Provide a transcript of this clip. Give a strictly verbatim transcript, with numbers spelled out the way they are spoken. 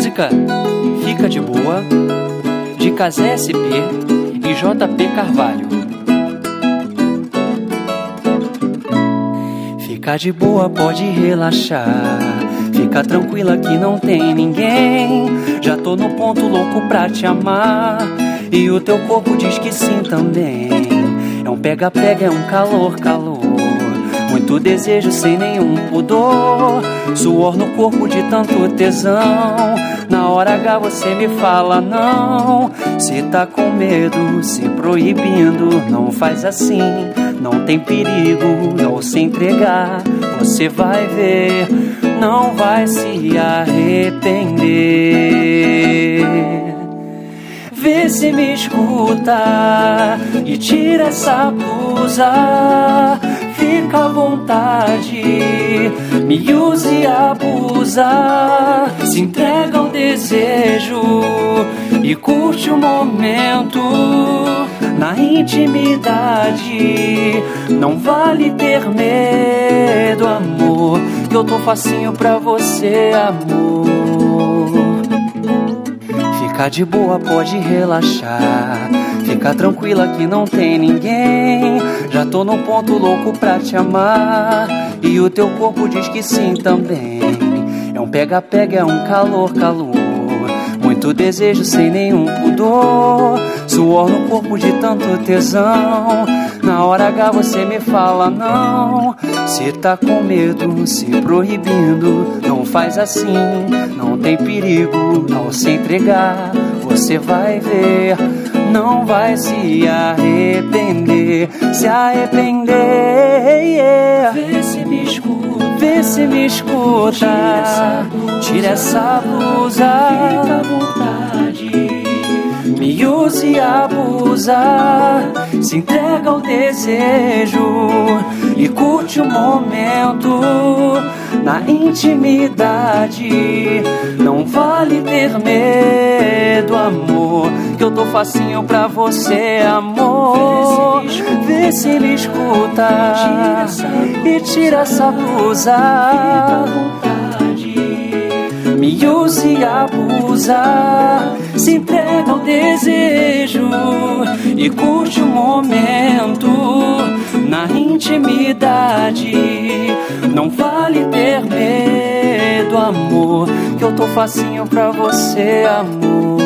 música Fica de Boa, de Casé S P e J P Carvalho. Fica de boa, pode relaxar, fica tranquila que não tem ninguém. Já tô no ponto louco pra te amar, e o teu corpo diz que sim também. É um pega-pega, é um calor-calor, muito desejo sem nenhum pudor, suor no corpo de tanto tesão. Na hora H você me fala não, se tá com medo, se proibindo, não faz assim, não tem perigo ao se entregar. Você vai ver, não vai se arrepender. Vê se me escuta e tira essa blusa, fica à vontade, me use e abusa. Se entrega ao desejo e curte o momento na intimidade. Não vale ter medo, amor, que eu tô facinho pra você, amor. Fica de boa, pode relaxar, fica tranquila que não tem ninguém. Já tô no ponto louco pra te amar, e o teu corpo diz que sim também. É um pega-pega, é um calor-calor, muito desejo sem nenhum pudor, suor no corpo de tanto tesão. Na hora H você me fala não, se tá com medo, se proibindo, não faz assim, não tem perigo ao se entregar. Você vai ver, não vai se arrepender, se arrepender, yeah. Vê se me escuta, vê se me escuta, tira essa blusa, fica à vontade, me use e abusa. Se entrega ao desejo e curte o momento na intimidade. Não vale ter medo, amor, que eu tô facinho pra você, amor. Vê se me escuta e tira essa blusa, me use e abusa. Se entrega ao desejo e curte o momento na intimidade. Não vale ter medo, amor, que eu tô facinho pra você, amor.